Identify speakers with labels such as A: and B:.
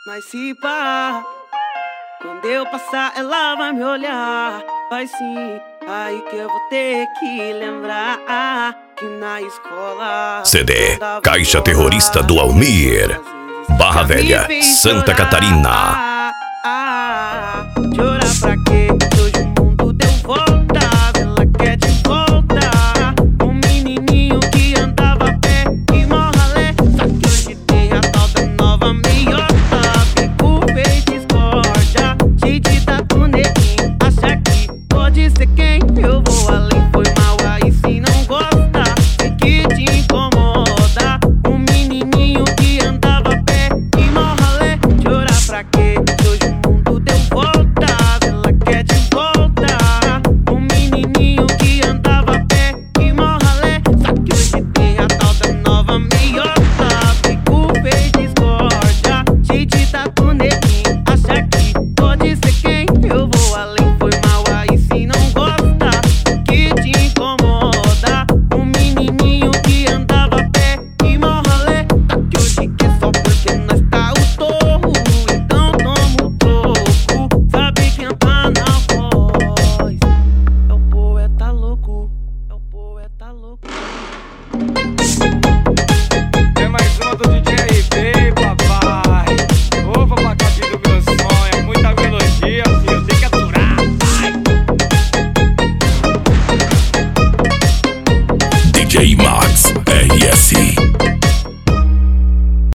A: Mas se pá, quando eu passar ela vai me olhar. Vai sim, aí que eu vou ter que lembrar que na escola
B: CD Caixa Terrorista do Almir, Barra Velha, Santa Catarina.